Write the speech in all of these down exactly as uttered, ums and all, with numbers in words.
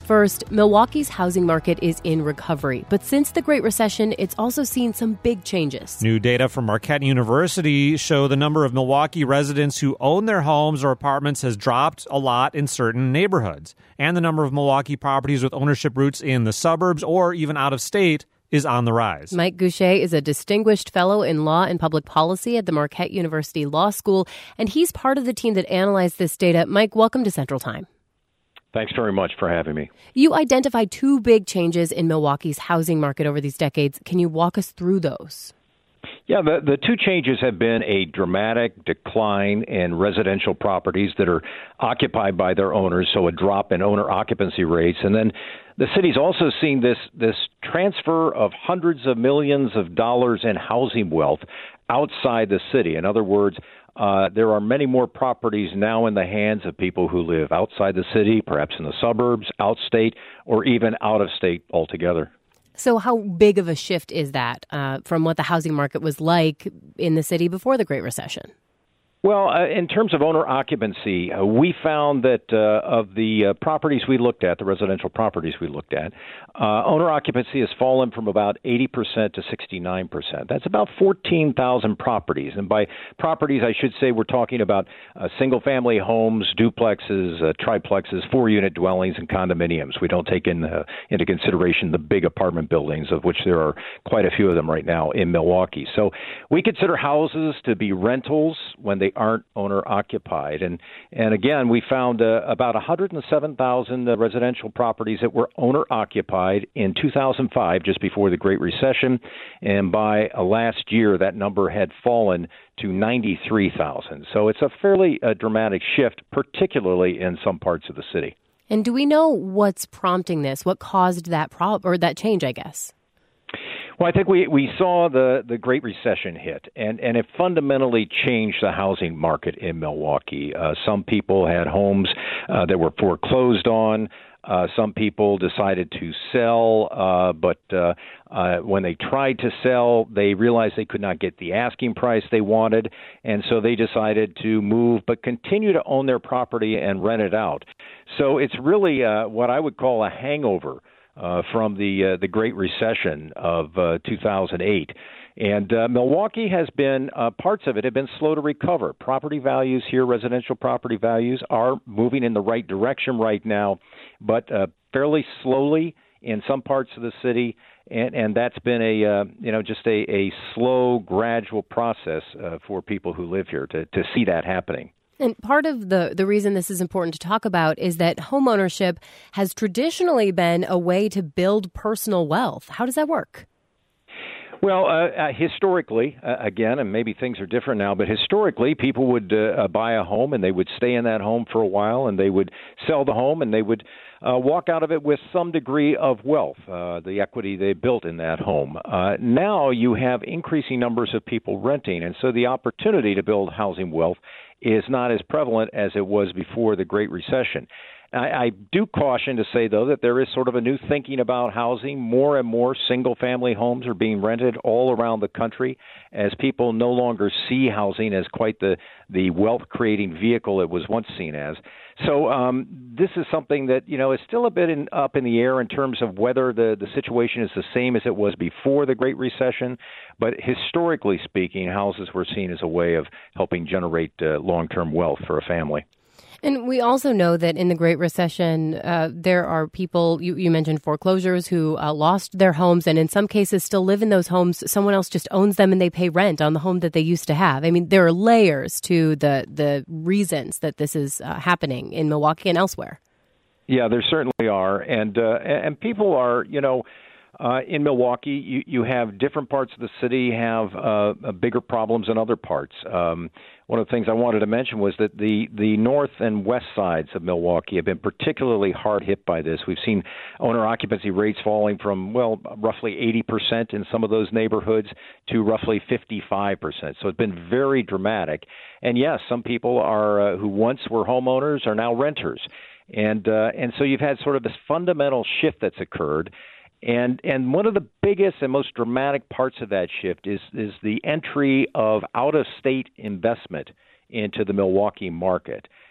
First, Milwaukee's housing market is in recovery, but since the Great Recession, it's also seen some big changes. New data from Marquette University show the number of Milwaukee residents who own their homes or apartments has dropped a lot in certain neighborhoods, and the number of Milwaukee properties with ownership roots in the suburbs or even out of state is on the rise. Mike Goucher is a distinguished fellow in law and public policy at the Marquette University Law School, and he's part of the team that analyzed this data. Mike, welcome to Central Time. Thanks very much for having me. You identified two big changes in Milwaukee's housing market over these decades. Can you walk us through those? Yeah, the, the two changes have been a dramatic decline in residential properties that are occupied by their owners, so a drop in owner occupancy rates. And then the city's also seen this, this transfer of hundreds of millions of dollars in housing wealth outside the city. In other words, Uh, there are many more properties now in the hands of people who live outside the city, perhaps in the suburbs, outstate, or even out of state altogether. So how big of a shift is that uh, from what the housing market was like in the city before the Great Recession? Well, uh, in terms of owner occupancy, uh, we found that uh, of the uh, properties we looked at, the residential properties we looked at, uh, owner occupancy has fallen from about eighty percent to sixty-nine percent. That's about fourteen thousand properties. And by properties, I should say we're talking about uh, single-family homes, duplexes, uh, triplexes, four-unit dwellings, and condominiums. We don't take in, uh, into consideration the big apartment buildings, of which there are quite a few of them right now in Milwaukee. So we consider houses to be rentals when they aren't owner-occupied. And and again, we found uh, about one hundred seven thousand uh, residential properties that were owner-occupied in two thousand five, just before the Great Recession. And by uh, last year, that number had fallen to ninety-three thousand. So it's a fairly uh, dramatic shift, particularly in some parts of the city. And do we know what's prompting this? What caused that prob- or that change, I guess? Well, I think we, we saw the, the Great Recession hit, and, and it fundamentally changed the housing market in Milwaukee. Uh, some people had homes uh, that were foreclosed on. Uh, some people decided to sell, uh, but uh, uh, when they tried to sell, they realized they could not get the asking price they wanted, and so they decided to move but continue to own their property and rent it out. So it's really uh, what I would call a hangover Uh, from the uh, the Great Recession of uh, two thousand eight. And uh, Milwaukee has been, uh, parts of it have been slow to recover. Property values here, residential property values, are moving in the right direction right now, but uh, fairly slowly in some parts of the city. And, and that's been a, uh, you know, just a, a slow, gradual process uh, for people who live here to, to see that happening. And part of the, the reason this is important to talk about is that homeownership has traditionally been a way to build personal wealth. How does that work? Well, uh, uh, historically, uh, again, and maybe things are different now, but historically, people would uh, uh, buy a home and they would stay in that home for a while, and they would sell the home and they would uh, walk out of it with some degree of wealth, uh, the equity they built in that home. Uh, now you have increasing numbers of people renting, and so the opportunity to build housing wealth is not as prevalent as it was before the Great Recession. I, I do caution to say, though, that there is sort of a new thinking about housing. More and more single-family homes are being rented all around the country as people no longer see housing as quite the, the wealth-creating vehicle it was once seen as. So um, this is something that, you know, is still a bit in, up in the air in terms of whether the, the situation is the same as it was before the Great Recession. But historically speaking, houses were seen as a way of helping generate uh, long-term wealth for a family. And we also know that in the Great Recession, uh, there are people, you, you mentioned foreclosures, who uh, lost their homes and in some cases still live in those homes. Someone else just owns them and they pay rent on the home that they used to have. I mean, there are layers to the, the reasons that this is uh, happening in Milwaukee and elsewhere. Yeah, there certainly are. And, uh, and people are, you know, Uh, in Milwaukee, you, you have different parts of the city have uh, bigger problems than other parts. Um, one of the things I wanted to mention was that the, the north and west sides of Milwaukee have been particularly hard hit by this. We've seen owner occupancy rates falling from, well, roughly eighty percent in some of those neighborhoods to roughly fifty-five percent. So it's been very dramatic. And yes, some people are uh, who once were homeowners are now renters. And uh, and so you've had sort of this fundamental shift that's occurred. And and one of the biggest and most dramatic parts of that shift is is the entry of out-of-state investment into the Milwaukee market.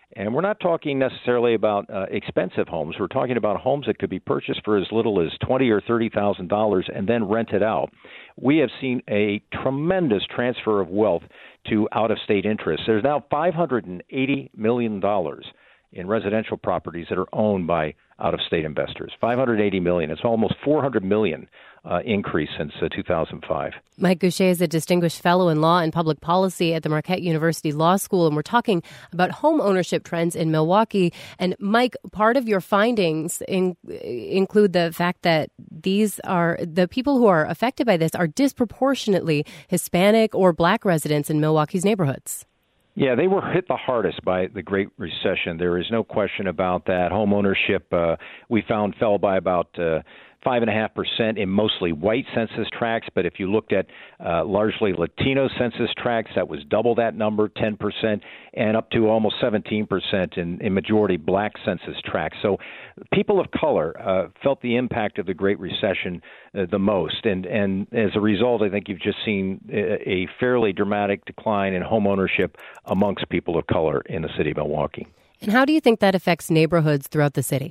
And we're not talking necessarily about uh, expensive homes. We're talking about homes that could be purchased for as little as twenty or thirty thousand dollars and then rented out. We have seen a tremendous transfer of wealth to out-of-state interests. There's now five hundred eighty million dollars in residential properties that are owned by out-of-state investors. five hundred eighty million dollars. It's almost four hundred million dollars uh, increase since uh, two thousand five. Mike Goucher is a distinguished fellow in law and public policy at the Marquette University Law School, and we're talking about home ownership trends in Milwaukee. And Mike, part of your findings in, include the fact that these are the people who are affected by this are disproportionately Hispanic or Black residents in Milwaukee's neighborhoods. Yeah, they were hit the hardest by the Great Recession. There is no question about that. Home ownership, uh, we found, fell by about uh, five and a half percent in mostly white census tracts. But if you looked at uh, largely Latino census tracts, that was double that number, ten percent, and up to almost seventeen percent in, in majority Black census tracts. So people of color uh, felt the impact of the Great Recession uh, the most. And, and as a result, I think you've just seen a, a fairly dramatic decline in home ownership amongst people of color in the city of Milwaukee. And how do you think that affects neighborhoods throughout the city?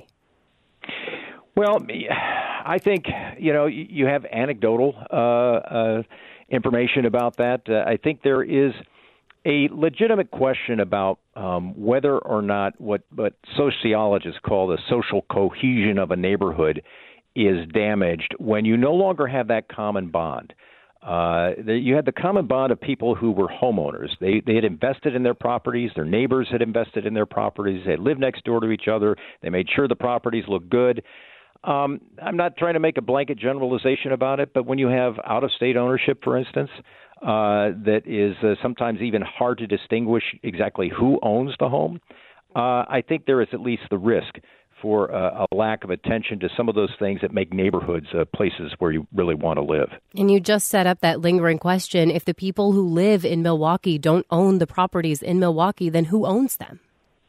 Well, I think, you know, you have anecdotal uh, uh, information about that. Uh, I think there is a legitimate question about um, whether or not what, what sociologists call the social cohesion of a neighborhood is damaged when you no longer have that common bond. Uh, the, you had the common bond of people who were homeowners. They they had invested in their properties. Their neighbors had invested in their properties. They lived next door to each other. They made sure the properties looked good. Um, I'm not trying to make a blanket generalization about it, but when you have out-of-state ownership, for instance, uh, that is uh, sometimes even hard to distinguish exactly who owns the home, uh, I think there is at least the risk for uh, a lack of attention to some of those things that make neighborhoods uh, places where you really want to live. And you just set up that lingering question. If the people who live in Milwaukee don't own the properties in Milwaukee, then who owns them?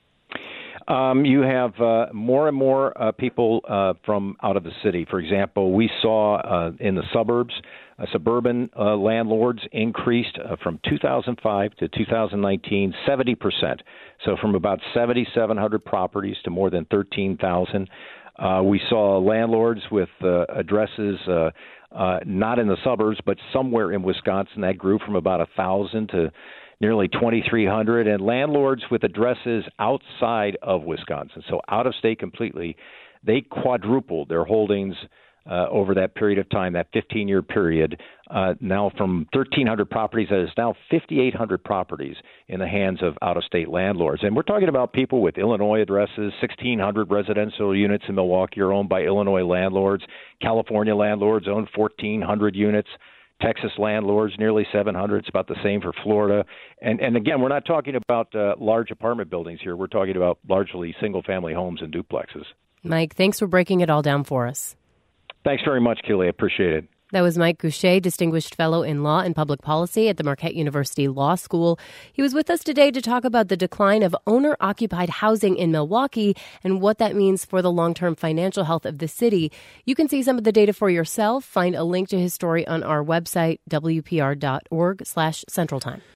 Um, you have uh, more and more uh, people uh, from out of the city. For example, we saw uh, in the suburbs, uh, suburban uh, landlords increased uh, from two thousand five to two thousand nineteen, seventy percent. So from about seventy-seven hundred properties to more than thirteen thousand. Uh, we saw landlords with uh, addresses uh, uh, not in the suburbs, but somewhere in Wisconsin. That grew from about one thousand to nearly twenty-three hundred, and landlords with addresses outside of Wisconsin, so out of state completely, they quadrupled their holdings uh, over that period of time, that fifteen-year period, uh, now from thirteen hundred properties, that is now fifty-eight hundred properties in the hands of out-of-state landlords. And we're talking about people with Illinois addresses. sixteen hundred residential units in Milwaukee are owned by Illinois landlords. California landlords own fourteen hundred units. Texas landlords, nearly seven hundred. It's about the same for Florida. And, and again, we're not talking about uh, large apartment buildings here. We're talking about largely single-family homes and duplexes. Mike, thanks for breaking it all down for us. Thanks very much, Keely. I appreciate it. That was Mike Goucher, Distinguished Fellow in Law and Public Policy at the Marquette University Law School. He was with us today to talk about the decline of owner-occupied housing in Milwaukee and what that means for the long-term financial health of the city. You can see some of the data for yourself. Find a link to his story on our website, W P R dot org slash Central Time.